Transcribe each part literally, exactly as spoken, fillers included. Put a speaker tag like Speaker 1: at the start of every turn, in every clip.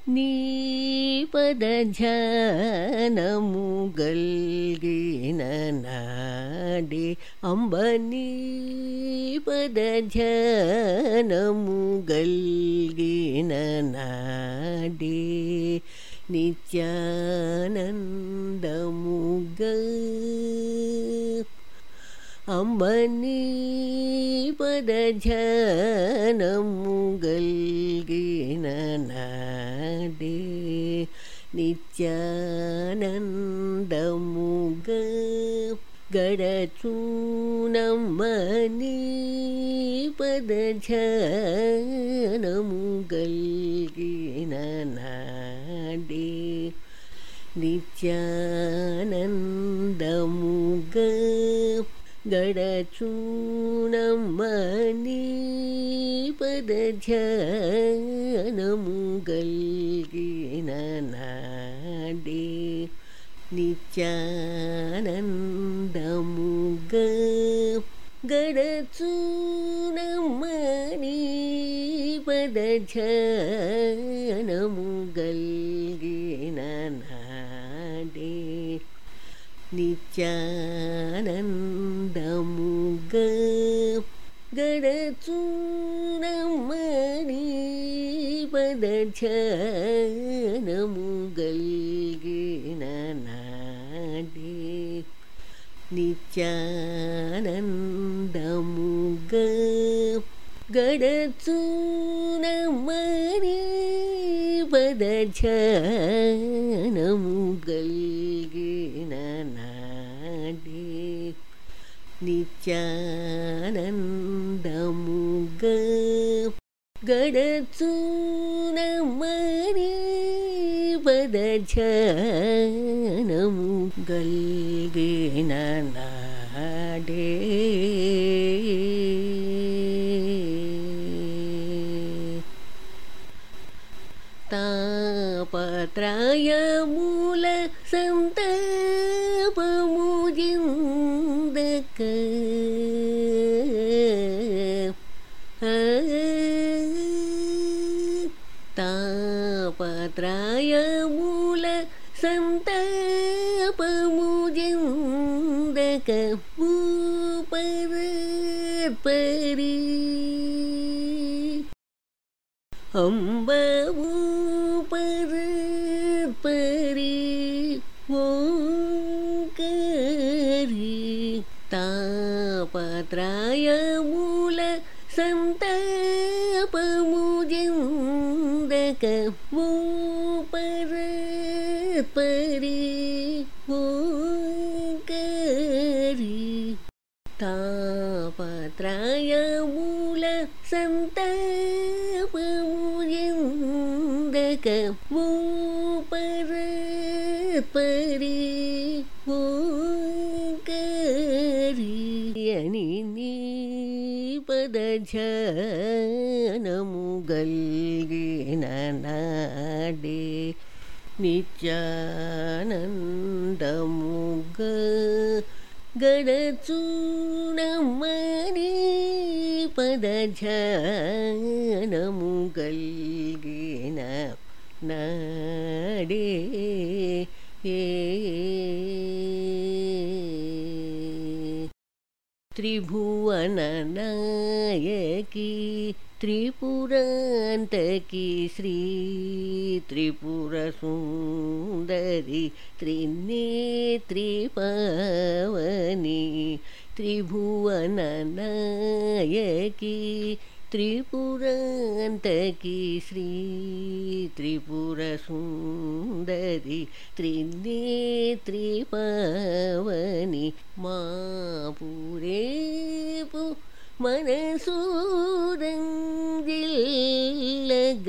Speaker 1: నీ పద ధ్యానము గల్గిన నాడే అంబ నీ పద ధ్యానము గల్గిన నాడే నిత్యానందముగా అంబ నీ పద ధ్యానము గల్గిన నాడే నిత్యానందముగా గడచూనమ్మ నీ పద ధ్యానము గల్గిన నాడే నిత్యానందముగా గడచూనమ్మ నీ పద ధ్యానము గల్గిన నాడే నిత్యానందముగా గడచూనమ్మ నీ పద ధ్యానము గల్గిన నాడే నిత్యానందముగా గడచూనమ్మ నీ పద ధ్యానము గల్గిన నాడే నిత్యానందముగా గడచూనమ్మ నీ పద ధ్యానము గల్గిన నాడే నిత్యానందముగా గడచూనమ్మ నీ పద ధ్యానము గల్గిన నాడే తాపత్రయముల సంతాపము జిందక తాపత్రయముల సంతాపము జిందక భూపరి అంబవు పరి ఓంకరి తాపత్రయముల సంతాపము జిందక పరి ఓంకరి తాపత్రయముల సంతాపము జిందక పరి ఓంకరి అని నీ పద ధ్యానము గల్గిన నాడే నిత్యానందముగా గడచూనమ్మ నీ పద ధ్యానము గల్గిన నాడే త్రిభువన నాయకి త్రిపురాంతకి శ్రీ త్రిపుర సుందరి త్రినేత్రి పవని త్రిభువన నాయకి త్రిపురాంతకి శ్రీ త్రిపుర సుందరి త్రినేత్రి పవని మాపురేపు మనసూరంజిల్లగ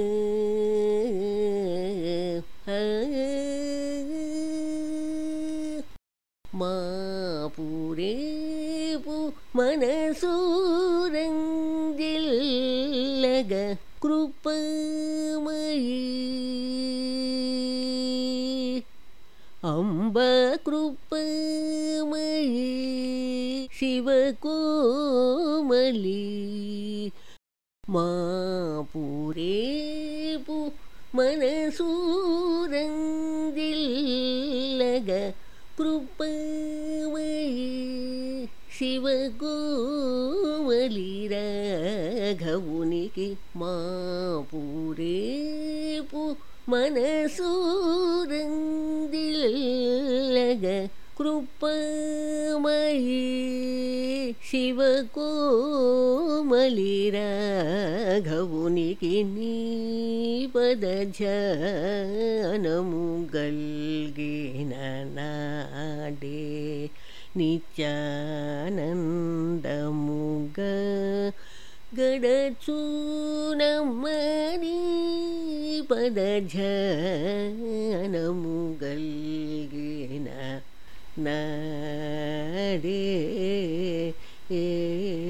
Speaker 1: మాపురేపు మనసూరంజిల్లగ కృపమయీ అంబ కృపమయీ శివకోమలి మాపురేపు మనసూరందిల్లగ కృపమయీ శివకోమలి రాఘవునికి మాపురేపు మనసూరందిల్లగ కృపమయీ శివకోమలి రాఘవునికి నీ పదధ్యానము గల్గిన నాడే నిత్యానందముగా గడచూనమ్మని పదధ్యానము గల్గిన నాడే ఏ